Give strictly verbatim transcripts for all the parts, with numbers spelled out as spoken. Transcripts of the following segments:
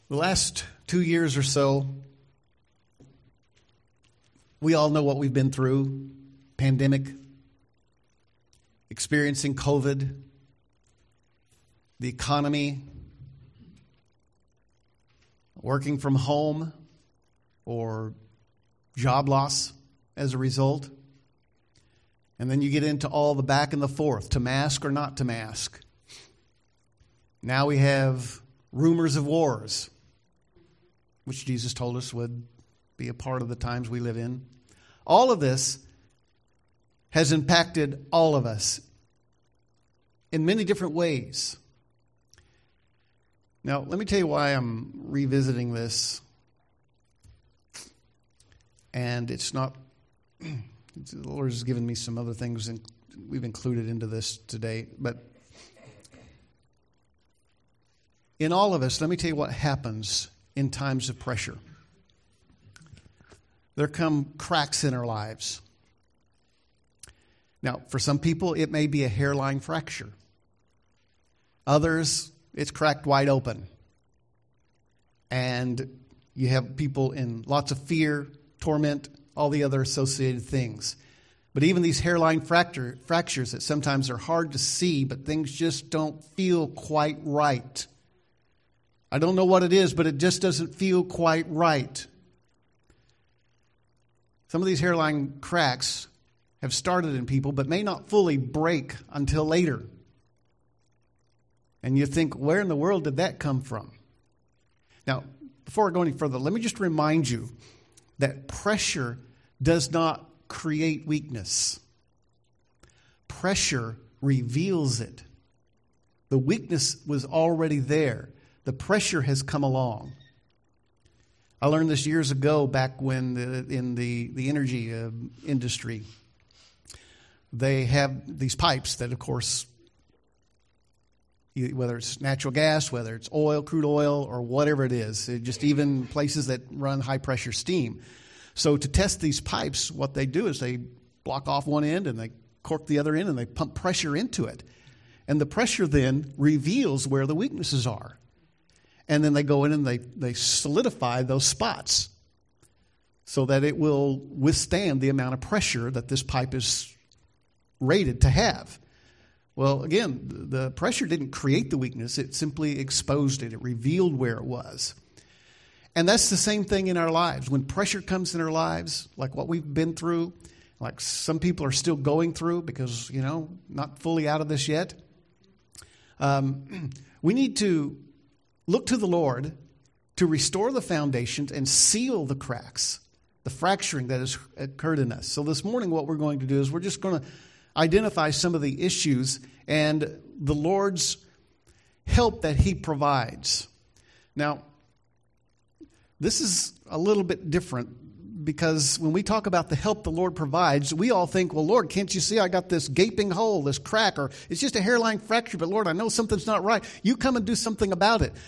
The last two years or so, we all know what we've been through. Pandemic, experiencing COVID, the economy, working from home, or job loss as a result. And then you get into all the back and the forth, to mask or not to mask. Now we have rumors of wars, which Jesus told us would be a part of the times we live in. All of this has impacted all of us in many different ways. Now, let me tell you why I'm revisiting this. And it's not, the Lord has given me some other things and we've included into this today. But in all of us, let me tell you what happens in times of pressure. There come cracks in our lives. Now, for some people, it may be a hairline fracture. Others, it's cracked wide open. And you have people in lots of fear, torment, all the other associated things. But even these hairline fracture, fractures that sometimes are hard to see, but things just don't feel quite right. I don't know what it is, but it just doesn't feel quite right. Some of these hairline cracks have started in people, but may not fully break until later. And you think, where in the world did that come from? Now, before I go any further, let me just remind you that pressure does not create weakness. Pressure reveals it. The weakness was already there. The pressure has come along. I learned this years ago back when the, in the, the energy uh, industry, they have these pipes that, of course, whether it's natural gas, whether it's oil, crude oil, or whatever it is, it just even places that run high-pressure steam. So to test these pipes, what they do is they block off one end and they cork the other end and they pump pressure into it. And the pressure then reveals where the weaknesses are. And then they go in and they, they solidify those spots so that it will withstand the amount of pressure that this pipe is rated to have. Well, again, the pressure didn't create the weakness. It simply exposed it. It revealed where it was. And that's the same thing in our lives. When pressure comes in our lives, like what we've been through, like some people are still going through because, you know, not fully out of this yet, um, we need to look to the Lord to restore the foundations and seal the cracks, the fracturing that has occurred in us. So this morning what we're going to do is we're just going to identify some of the issues and the Lord's help that He provides. Now, this is a little bit different because when we talk about the help the Lord provides, we all think, well, Lord, can't you see I got this gaping hole, this crack, or it's just a hairline fracture, but Lord, I know something's not right. You come and do something about it.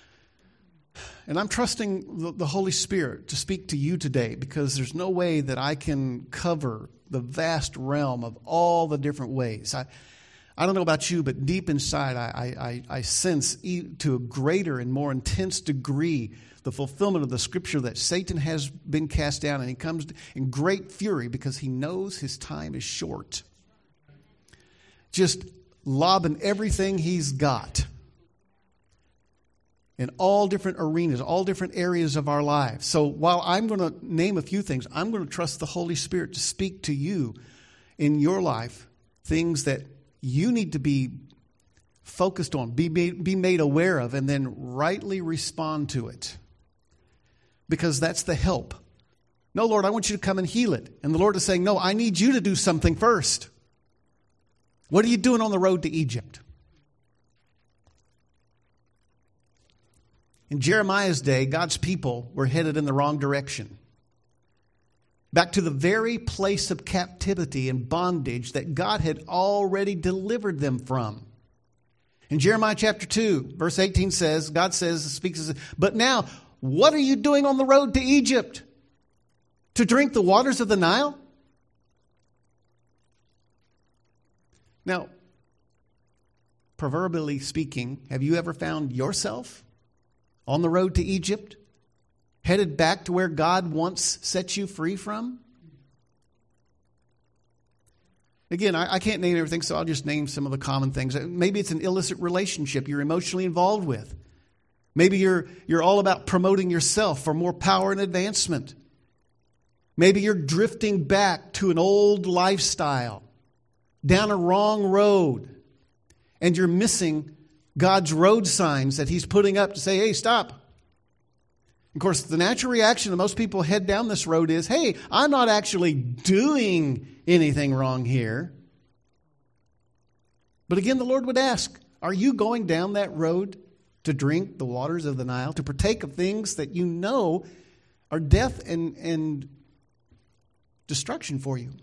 And I'm trusting the, the Holy Spirit to speak to you today because there's no way that I can cover the vast realm of all the different ways. I, I don't know about you, but deep inside, I, I, I sense to a greater and more intense degree the fulfillment of the scripture that Satan has been cast down, and he comes in great fury because he knows his time is short. Just lobbing everything he's got in all different arenas, all different areas of our lives. So while I'm going to name a few things, I'm going to trust the Holy Spirit to speak to you in your life, things that you need to be focused on, be made, be made aware of, and then rightly respond to it. Because that's the help. No, Lord, I want you to come and heal it. And the Lord is saying, no, I need you to do something first. What are you doing on the road to Egypt? In Jeremiah's day, God's people were headed in the wrong direction. Back to the very place of captivity and bondage that God had already delivered them from. In Jeremiah chapter two, verse eighteen says, God says, speaks, but now, what are you doing on the road to Egypt? To drink the waters of the Nile? Now, proverbially speaking, have you ever found yourself on the road to Egypt, headed back to where God once set you free from? Again, I, I can't name everything, so I'll just name some of the common things. Maybe it's an illicit relationship you're emotionally involved with. Maybe you're, you're all about promoting yourself for more power and advancement. Maybe you're drifting back to an old lifestyle, down a wrong road, and you're missing God's road signs that He's putting up to say, hey, stop. Of course, the natural reaction of most people head down this road is, hey, I'm not actually doing anything wrong here. But again, the Lord would ask, are you going down that road to drink the waters of the Nile, to partake of things that you know are death and, and destruction for you?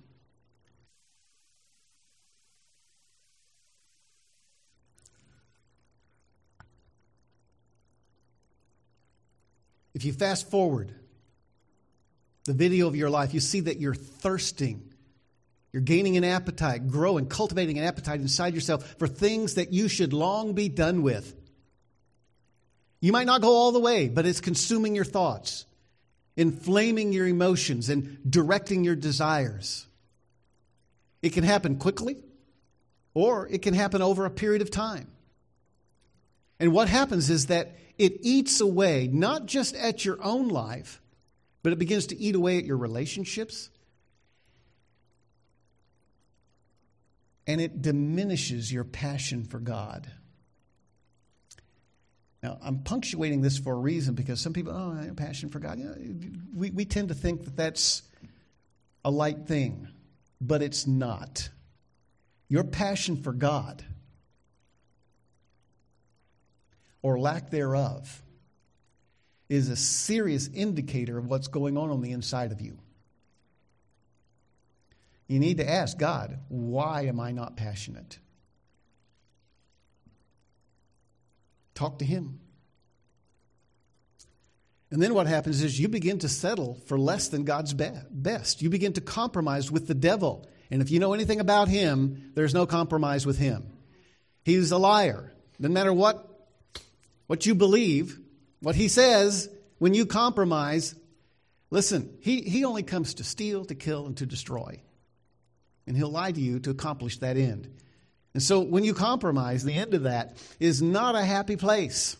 If you fast forward the video of your life, you see that you're thirsting. You're gaining an appetite, growing, cultivating an appetite inside yourself for things that you should long be done with. You might not go all the way, but it's consuming your thoughts, inflaming your emotions, and directing your desires. It can happen quickly, or it can happen over a period of time. And what happens is that it eats away, not just at your own life, but it begins to eat away at your relationships. And it diminishes your passion for God. Now, I'm punctuating this for a reason because some people, oh, I have passion for God. You know, we, we tend to think that that's a light thing, but it's not. Your passion for God, or lack thereof, is a serious indicator of what's going on on the inside of you. You need to ask God, why am I not passionate? Talk to Him. And then what happens is you begin to settle for less than God's be- best. You begin to compromise with the devil. And if you know anything about him, there's no compromise with him. He's a liar. Doesn't matter what What you believe, what he says, when you compromise, listen, he, he only comes to steal, to kill, and to destroy. And he'll lie to you to accomplish that end. And so when you compromise, the end of that is not a happy place.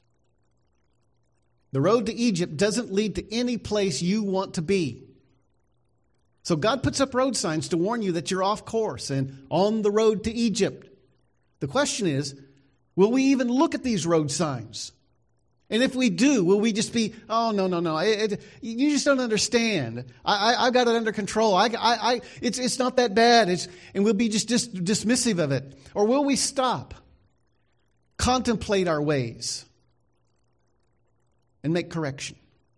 The road to Egypt doesn't lead to any place you want to be. So God puts up road signs to warn you that you're off course and on the road to Egypt. The question is, will we even look at these road signs? And if we do, will we just be, oh, no, no, no, it, it, you just don't understand. I, I, I've got it under control. I, I, I, it's, it's not that bad. It's, and we'll be just dis- dismissive of it. Or will we stop, contemplate our ways, and make correction?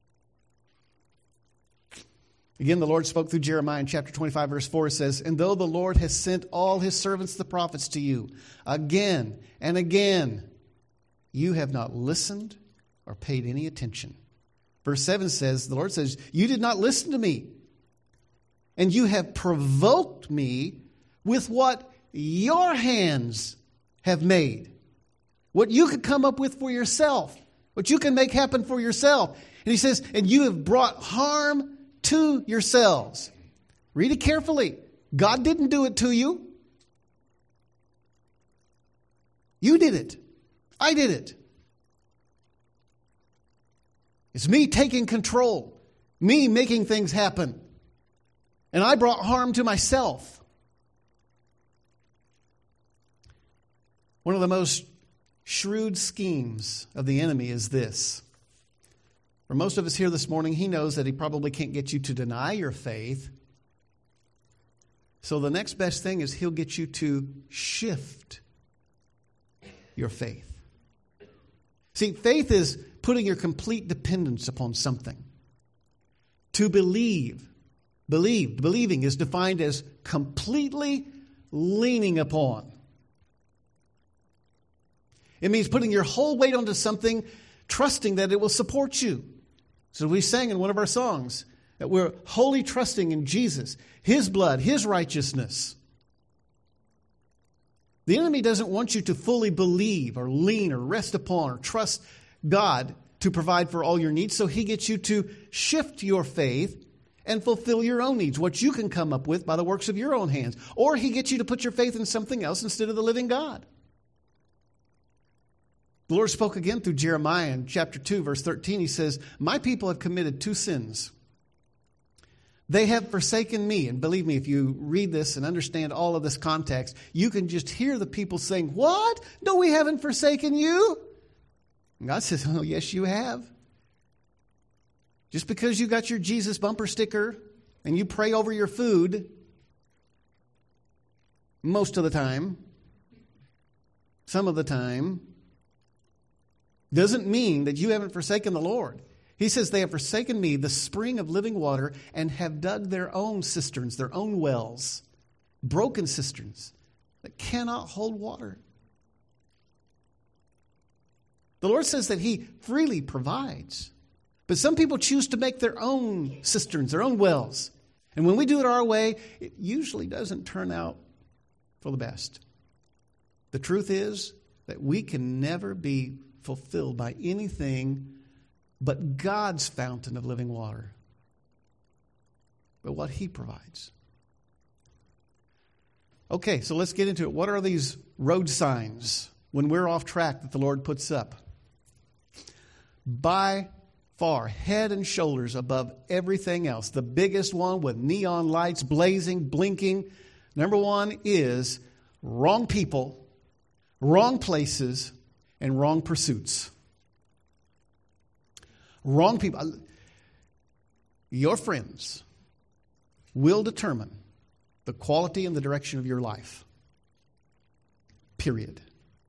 Again, the Lord spoke through Jeremiah in chapter twenty-five, verse four. It says, and though the Lord has sent all His servants, the prophets, to you again and again, you have not listened or paid any attention. Verse seven says, the Lord says, you did not listen to me, and you have provoked me with what your hands have made. What you could come up with for yourself, what you can make happen for yourself. And He says, and you have brought harm to yourselves. Read it carefully. God didn't do it to you. You did it. I did it. It's me taking control, me making things happen. And I brought harm to myself. One of the most shrewd schemes of the enemy is this. For most of us here this morning, he knows that he probably can't get you to deny your faith. So the next best thing is he'll get you to shift your faith. See, faith is putting your complete dependence upon something. To believe, believe, believing is defined as completely leaning upon. It means putting your whole weight onto something, trusting that it will support you. So we sang in one of our songs that we're wholly trusting in Jesus, His blood, His righteousness. The enemy doesn't want you to fully believe or lean or rest upon or trust God to provide for all your needs, so he gets you to shift your faith and fulfill your own needs, what you can come up with by the works of your own hands. Or he gets you to put your faith in something else instead of the living God. The Lord spoke again through Jeremiah in chapter two, verse thirteen. He says, my people have committed two sins. They have forsaken me. And believe me, if you read this and understand all of this context, you can just hear the people saying, what? No, we haven't forsaken you. And God says, oh, yes, you have. Just because you got your Jesus bumper sticker and you pray over your food most of the time, some of the time, doesn't mean that you haven't forsaken the Lord. He says they have forsaken me, the spring of living water, and have dug their own cisterns, their own wells, broken cisterns that cannot hold water. The Lord says that he freely provides. But some people choose to make their own cisterns, their own wells. And when we do it our way, it usually doesn't turn out for the best. The truth is that we can never be fulfilled by anything but God's fountain of living water, but what he provides. Okay, so let's get into it. What are these road signs when we're off track that the Lord puts up? By far, head and shoulders above everything else, the biggest one with neon lights blazing, blinking. Number one is wrong people, wrong places, and wrong pursuits. Wrong people. Your friends will determine the quality and the direction of your life. Period.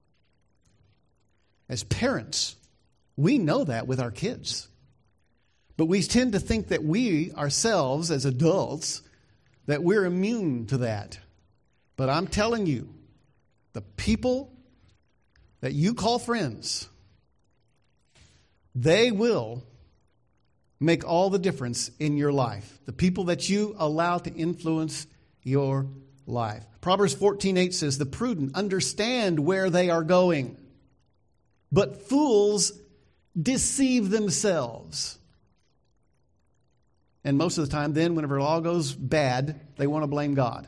As parents, we know that with our kids. But we tend to think that we ourselves as adults, that we're immune to that. But I'm telling you, the people that you call friends, they will make all the difference in your life. The people that you allow to influence your life. Proverbs fourteen eight says, the prudent understand where they are going, but fools deceive themselves. And most of the time then, whenever it all goes bad, they want to blame God.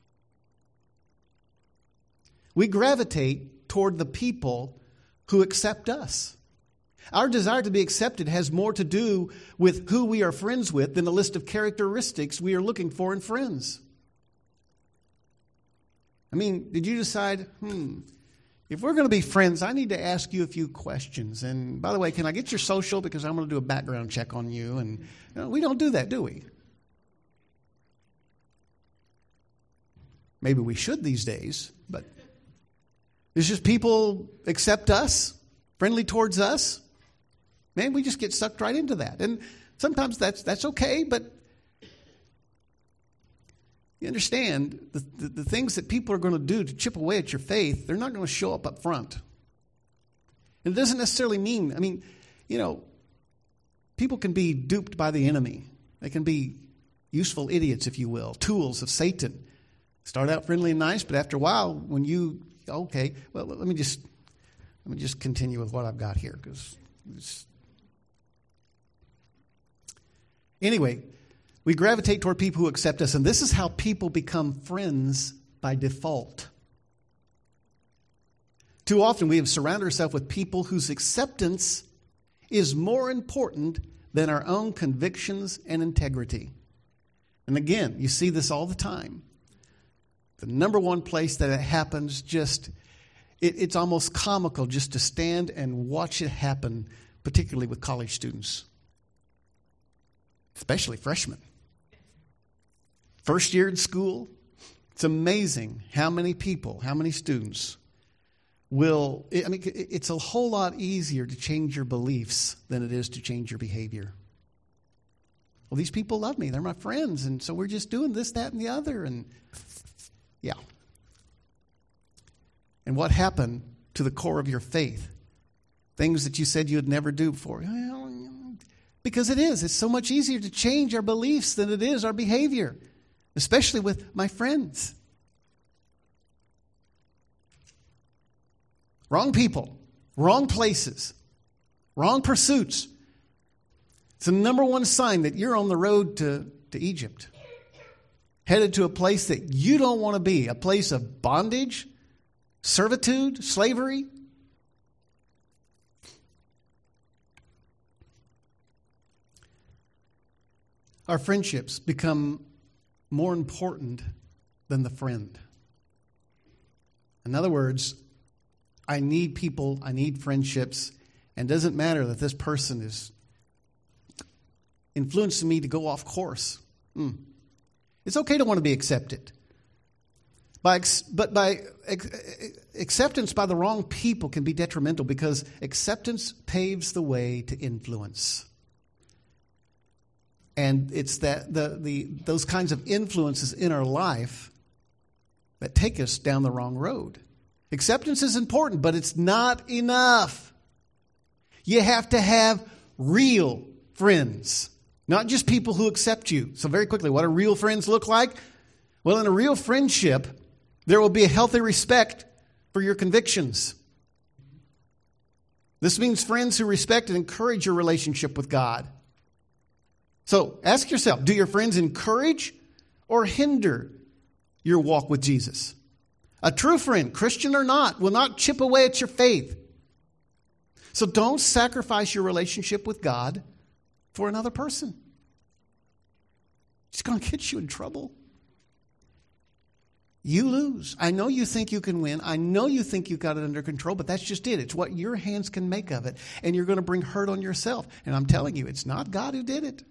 We gravitate toward the people who accept us. Our desire to be accepted has more to do with who we are friends with than a list of characteristics we are looking for in friends. I mean, did you decide, hmm, if we're going to be friends, I need to ask you a few questions. And by the way, can I get your social? Because I'm going to do a background check on you. And you know, we don't do that, do we? Maybe we should these days, but it's just people accept us, friendly towards us. Man, we just get sucked right into that. And sometimes that's that's okay, but you understand the, the, the things that people are going to do to chip away at your faith, they're not going to show up up front. And it doesn't necessarily mean, I mean, you know, people can be duped by the enemy. They can be useful idiots, if you will, tools of Satan. Start out friendly and nice, but after a while, when you, okay, well, let me just, let me just continue with what I've got here, because anyway, we gravitate toward people who accept us, and this is how people become friends by default. Too often we have surrounded ourselves with people whose acceptance is more important than our own convictions and integrity. And again, you see this all the time. The number one place that it happens, just it, it's almost comical just to stand and watch it happen, particularly with college students, especially freshmen. First year in school, it's amazing how many people, how many students will, I mean, it's a whole lot easier to change your beliefs than it is to change your behavior. Well, these people love me. They're my friends. And so we're just doing this, that, and the other. And yeah. And what happened to the core of your faith? Things that you said you'd never do before. Well, because it is. It's so much easier to change our beliefs than it is our behavior, especially with my friends. Wrong people, wrong places, wrong pursuits. It's the number one sign that you're on the road to, to Egypt, headed to a place that you don't want to be, a place of bondage, servitude, slavery. Our friendships become more important than the friend. In other words, I need people, I need friendships, and it doesn't matter that this person is influencing me to go off course. Mm. It's okay to want to be accepted. By, but by acceptance by the wrong people can be detrimental because acceptance paves the way to influence. And it's that the, the those kinds of influences in our life that take us down the wrong road. Acceptance is important, but it's not enough. You have to have real friends, not just people who accept you. So very quickly, what do real friends look like? Well, in a real friendship, there will be a healthy respect for your convictions. This means friends who respect and encourage your relationship with God. So ask yourself, do your friends encourage or hinder your walk with Jesus? A true friend, Christian or not, will not chip away at your faith. So don't sacrifice your relationship with God for another person. It's going to get you in trouble. You lose. I know you think you can win. I know you think you've got it under control, but that's just it. It's what your hands can make of it. And you're going to bring hurt on yourself. And I'm telling you, it's not God who did it.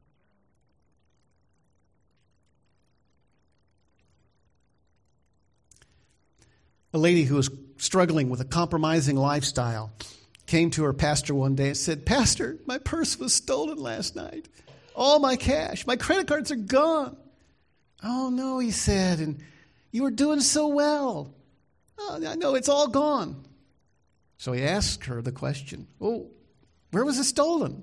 A lady who was struggling with a compromising lifestyle came to her pastor one day and said, "Pastor, my purse was stolen last night. All my cash, my credit cards are gone." "Oh, no," he said, "and you were doing so well." "Oh, I know, it's all gone." So he asked her the question, "Oh, where was it stolen?"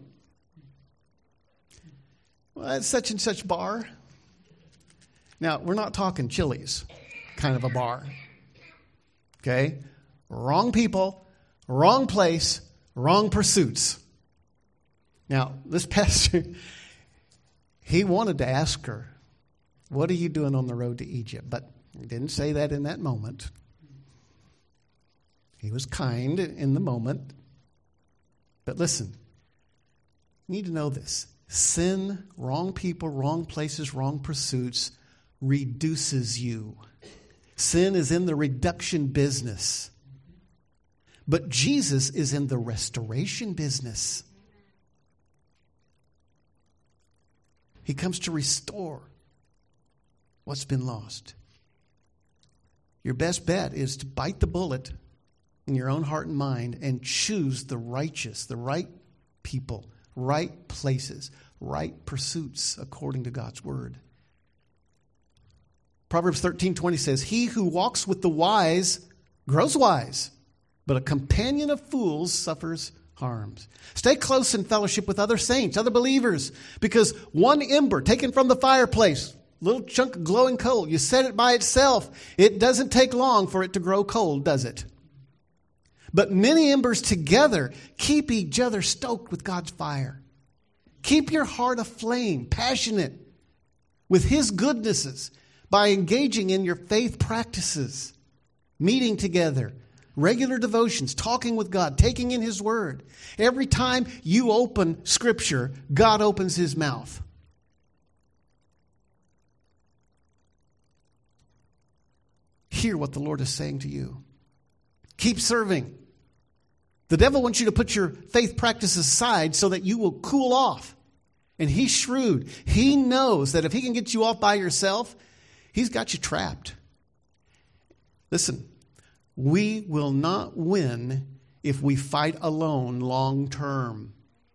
"Well, at such and such bar." Now, we're not talking Chili's kind of a bar. Okay? Wrong people, wrong place, wrong pursuits. Now, this pastor, he wanted to ask her, "What are you doing on the road to Egypt?" But he didn't say that in that moment. He was kind in the moment. But listen, you need to know this. Sin, wrong people, wrong places, wrong pursuits reduces you. Sin is in the reduction business. But Jesus is in the restoration business. He comes to restore what's been lost. Your best bet is to bite the bullet in your own heart and mind and choose the righteous, the right people, right places, right pursuits according to God's word. Proverbs thirteen twenty says, "He who walks with the wise grows wise, but a companion of fools suffers harms." Stay close in fellowship with other saints, other believers, because one ember taken from the fireplace, little chunk of glowing coal, you set it by itself, it doesn't take long for it to grow cold, does it? But many embers together keep each other stoked with God's fire. Keep your heart aflame, passionate with His goodnesses by engaging in your faith practices, meeting together, regular devotions, talking with God, taking in His Word. Every time you open Scripture, God opens His mouth. Hear what the Lord is saying to you. Keep serving. The devil wants you to put your faith practices aside so that you will cool off. And he's shrewd. He knows that if he can get you off by yourself, he's got you trapped. Listen, we will not win if we fight alone long term.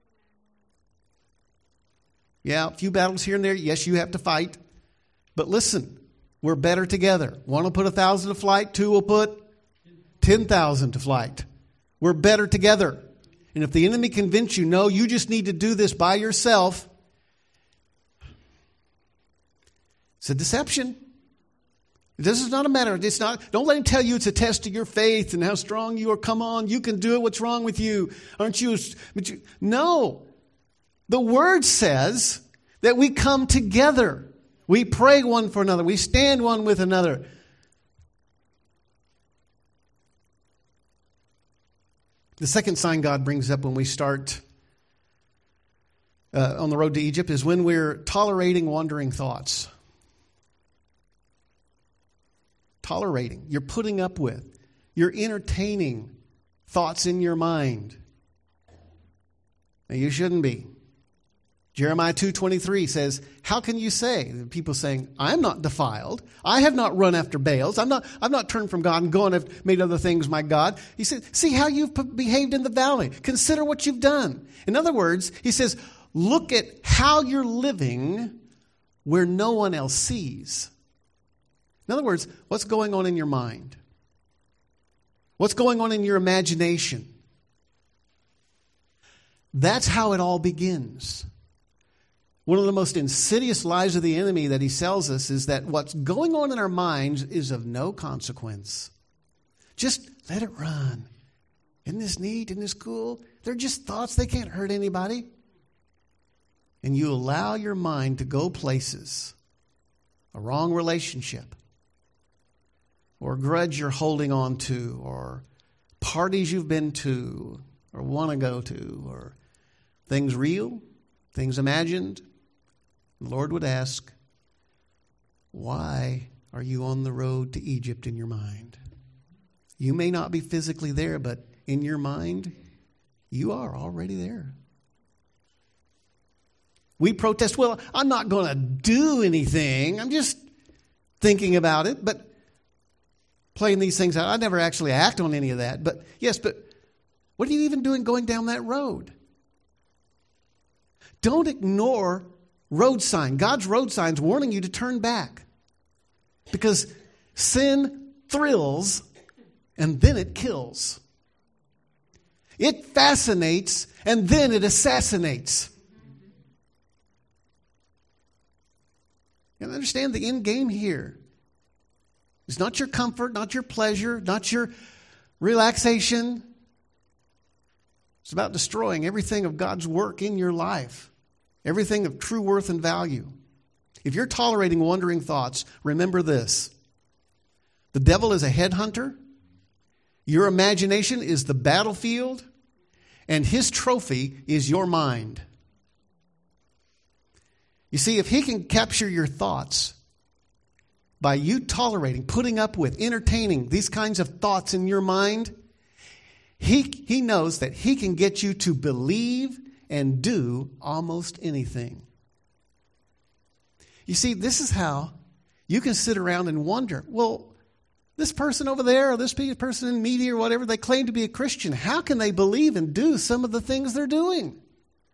Yeah, a few battles here and there. Yes, you have to fight. But listen, we're better together. One will put a thousand to flight. Two will put ten thousand to flight. We're better together. And if the enemy convince you, no, you just need to do this by yourself, it's a deception. This is not a matter. It's not. Don't let him tell you it's a test of your faith and how strong you are. Come on, you can do it. What's wrong with you? Aren't you? But you no. The Word says that we come together. We pray one for another. We stand one with another. The second sign God brings up when we start uh, on the road to Egypt is when we're tolerating wandering thoughts. Tolerating. You're putting up with. You're entertaining thoughts in your mind. Now, you shouldn't be. Jeremiah two twenty-three says, how can you say, people saying, I'm not defiled. I have not run after Baals. I'm not, I've not turned from God and gone and have made other things my God. He said, see how you've behaved in the valley. Consider what you've done. In other words, he says, look at how you're living where no one else sees. In other words, what's going on in your mind? What's going on in your imagination? That's how it all begins. One of the most insidious lies of the enemy that he sells us is that what's going on in our minds is of no consequence. Just let it run. Isn't this neat? Isn't this cool? They're just thoughts. They can't hurt anybody. And you allow your mind to go places, a wrong relationship, or a grudge you're holding on to, or parties you've been to, or want to go to, or things real, things imagined. The Lord would ask, why are you on the road to Egypt in your mind? You may not be physically there, but in your mind, you are already there. We protest, well, I'm not going to do anything. I'm just thinking about it, but playing these things out. I never actually act on any of that. But yes, but what are you even doing going down that road? Don't ignore road sign. God's road sign's warning you to turn back. Because sin thrills and then it kills. It fascinates and then it assassinates. You understand the end game here. It's not your comfort, not your pleasure, not your relaxation. It's about destroying everything of God's work in your life. Everything of true worth and value. If you're tolerating wandering thoughts, remember this. The devil is a headhunter. Your imagination is the battlefield. And his trophy is your mind. You see, if he can capture your thoughts by you tolerating, putting up with, entertaining these kinds of thoughts in your mind, he, he knows that he can get you to believe and do almost anything. You see, this is how you can sit around and wonder, well, this person over there or this person in media or whatever, they claim to be a Christian. How can they believe and do some of the things they're doing?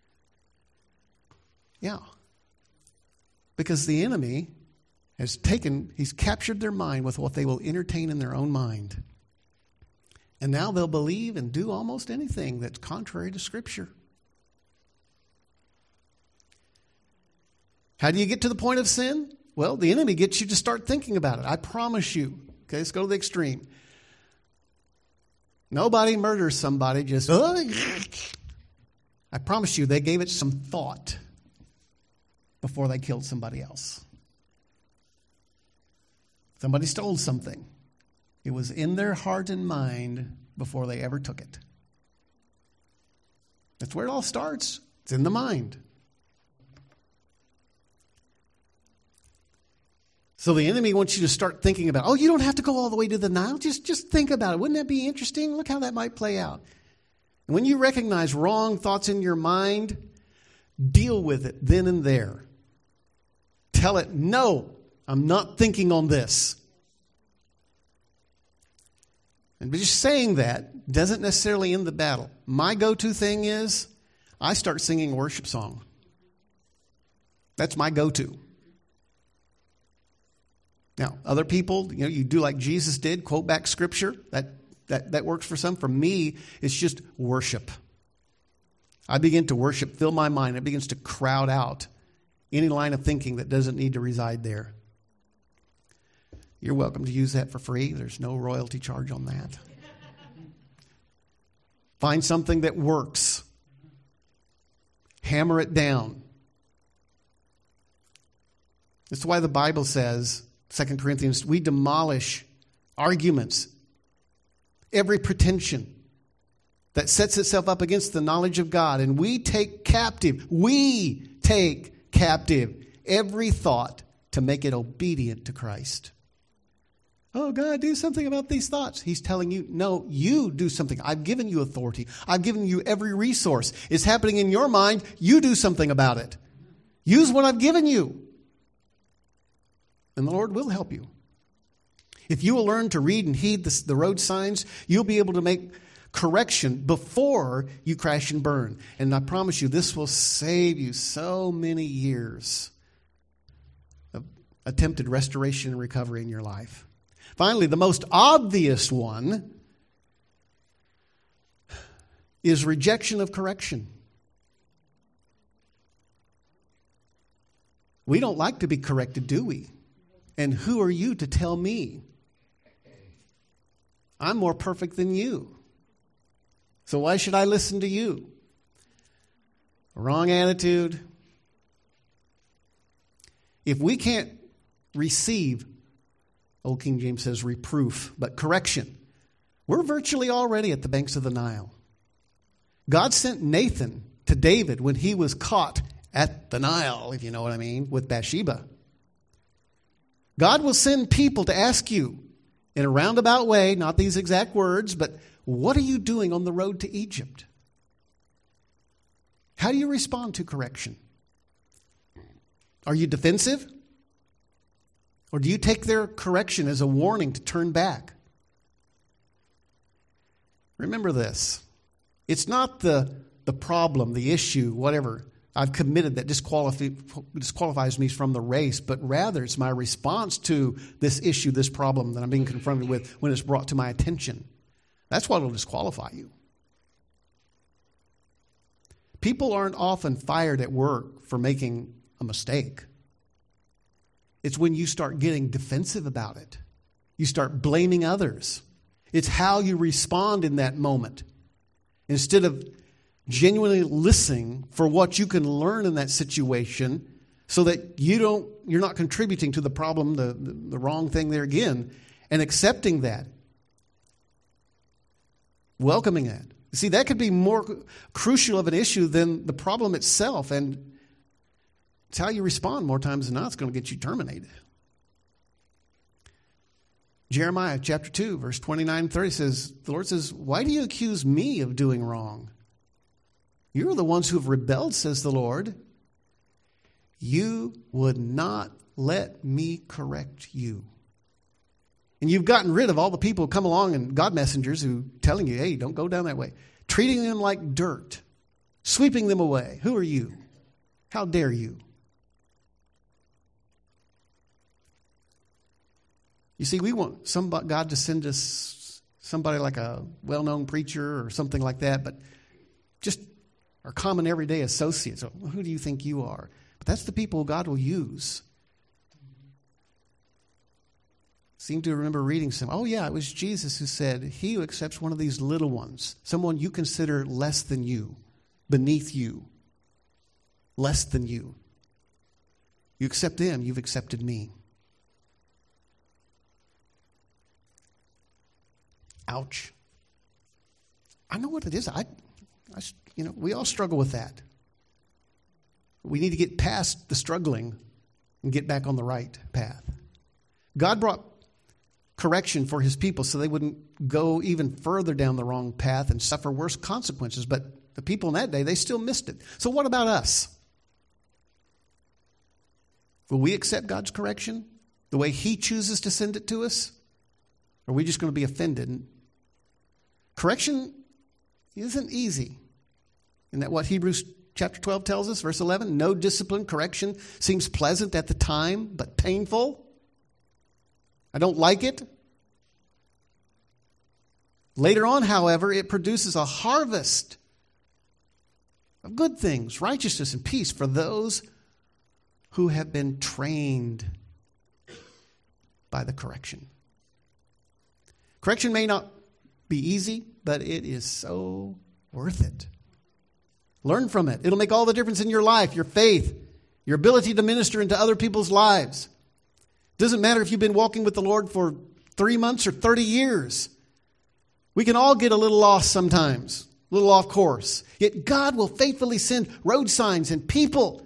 Yeah. Because the enemy has taken, he's captured their mind with what they will entertain in their own mind. And now they'll believe and do almost anything that's contrary to Scripture. How do you get to the point of sin? Well, the enemy gets you to start thinking about it. I promise you. Okay, let's go to the extreme. Nobody murders somebody just, oh. I promise you they gave it some thought before they killed somebody else. Somebody stole something. It was in their heart and mind before they ever took it. That's where it all starts. It's in the mind. So the enemy wants you to start thinking about, oh, you don't have to go all the way to the Nile. Just, just think about it. Wouldn't that be interesting? Look how that might play out. And when you recognize wrong thoughts in your mind, deal with it then and there. Tell it, no, I'm not thinking on this. And just saying that doesn't necessarily end the battle. My go-to thing is I start singing a worship song. That's my go-to. Now, other people, you know, you do like Jesus did, quote back Scripture. That, that, that works for some. For me, it's just worship. I begin to worship, fill my mind. It begins to crowd out any line of thinking that doesn't need to reside there. You're welcome to use that for free. There's no royalty charge on that. Find something that works. Hammer it down. That's why the Bible says, Second Corinthians, we demolish arguments, every pretension that sets itself up against the knowledge of God, and we take captive, we take captive every thought to make it obedient to Christ. Oh, God, do something about these thoughts. He's telling you, no, you do something. I've given you authority. I've given you every resource. It's happening in your mind. You do something about it. Use what I've given you. And the Lord will help you. If you will learn to read and heed the, the road signs, you'll be able to make correction before you crash and burn. And I promise you, this will save you so many years of attempted restoration and recovery in your life. Finally, the most obvious one is rejection of correction. We don't like to be corrected, do we? And who are you to tell me? I'm more perfect than you. So why should I listen to you? Wrong attitude. If we can't receive, Old King James says reproof, but correction, we're virtually already at the banks of the Nile. God sent Nathan to David when he was caught at the Nile, if you know what I mean, with Bathsheba. God will send people to ask you in a roundabout way, not these exact words, but what are you doing on the road to Egypt? How do you respond to correction? Are you defensive? Or do you take their correction as a warning to turn back? Remember this. It's not the, the problem, the issue, whatever I've committed that disqualif- disqualifies me from the race, but rather it's my response to this issue, this problem that I'm being confronted with when it's brought to my attention. That's what will disqualify you. People aren't often fired at work for making a mistake. It's when you start getting defensive about it. You start blaming others. It's how you respond in that moment. Instead of genuinely listening for what you can learn in that situation so that you don't, you're not contributing to the problem, the, the, the wrong thing there again, and accepting that. Welcoming that. See, that could be more crucial of an issue than the problem itself, and it's how you respond more times than not. It's going to get you terminated. Jeremiah chapter two, verse twenty-nine and thirty says, the Lord says, why do you accuse me of doing wrong? You're the ones who have rebelled, says the Lord. You would not let me correct you. And you've gotten rid of all the people who come along and God messengers who telling you, hey, don't go down that way. Treating them like dirt. Sweeping them away. Who are you? How dare you? You see, we want some God to send us somebody like a well-known preacher or something like that, but just our common everyday associates. Well, who do you think you are? But that's the people God will use. Seem to remember reading some, oh yeah, it was Jesus who said, he who accepts one of these little ones, someone you consider less than you, beneath you, less than you. You accept them, you've accepted me. Ouch. I know what it is. I, I, you know, we all struggle with that. We need to get past the struggling and get back on the right path. God brought correction for his people so they wouldn't go even further down the wrong path and suffer worse consequences. But the people in that day, they still missed it. So what about us? Will we accept God's correction the way he chooses to send it to us? Or are we just going to be offended? Correction isn't easy. Isn't that what Hebrews chapter twelve tells us? Verse eleven, no discipline, correction seems pleasant at the time, but painful. I don't like it. Later on, however, it produces a harvest of good things, righteousness and peace for those who have been trained by the correction. Correction may not be easy, but it is so worth it. Learn from it. It'll make all the difference in your life, your faith, your ability to minister into other people's lives. Doesn't matter if you've been walking with the Lord for three months or thirty years. We can all get a little lost sometimes, a little off course. Yet God will faithfully send road signs and people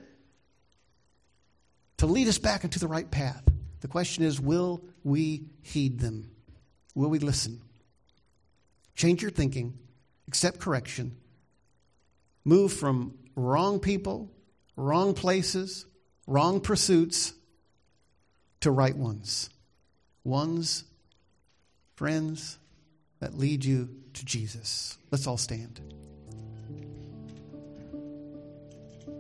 to lead us back into the right path. The question is, will we heed them? Will we listen? Change your thinking, accept correction, move from wrong people, wrong places, wrong pursuits to right ones. Ones, friends, that lead you to Jesus. Let's all stand.